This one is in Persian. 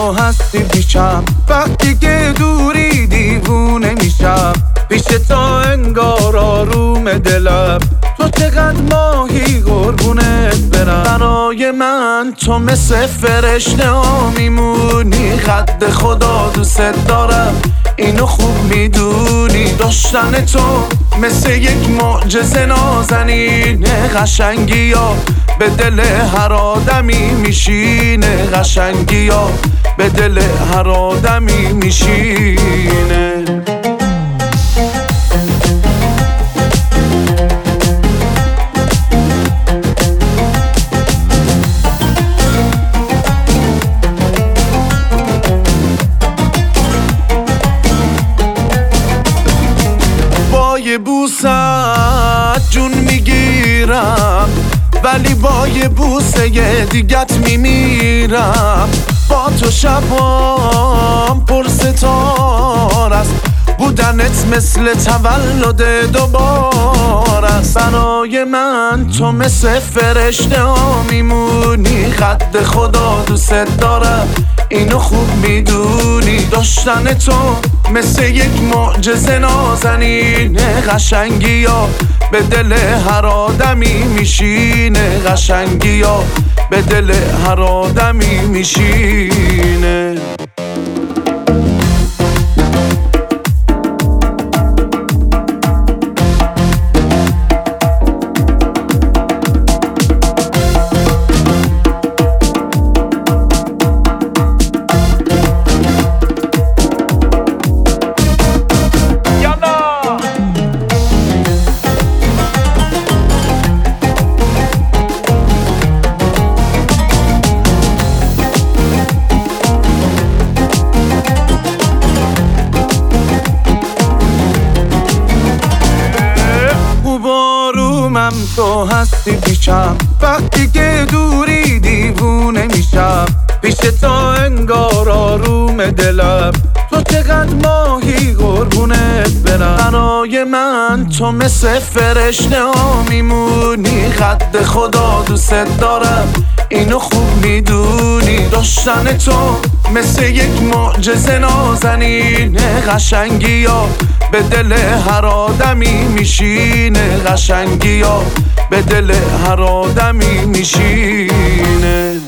تو هستی پیشم، وقتی که دوری دیوونه میشم. پیش تو انگار آروم دلم، تو چقدر ماهی قربونت برم. برای من تو مثل فرشته ها میمونی، قد خدا دوست دارم اینو خوب میدونی. داشتن تو مثل یک معجزه نازنینه، قشنگی ها به دل هر آدمی میشینه، قشنگی ها به دل هر آدمی میشینه. با بوست جون میگیرم، ولی با یه بوسه دیگت میمیرم. با تو شبام پر ستاره است، بودنت مثل تولد دوباره است. برای من تو مثل فرشته ها میمونی، قد خدا دوست دارم اینو خوب میدونی. داشتن تو مثل یک معجزه نازنینه، قشنگی ها به دل هر آدمی میشینه، قشنگی ها به دل هر آدمی میشینه. تو هستی پیشم، وقتی که دوری دیوونه میشم. پیش تو انگار آروم دلم، تو چقدر ماهی قربونت برم. برای من تو مثل فرشته ها میمونی، قد خدا دوست دارم اینو خوب میدونی. داشتن تو مثل یک معجزه نازنینه، قشنگی ها به دل هر آدمی میشینه، قشنگی ها به دل هر آدمی میشینه.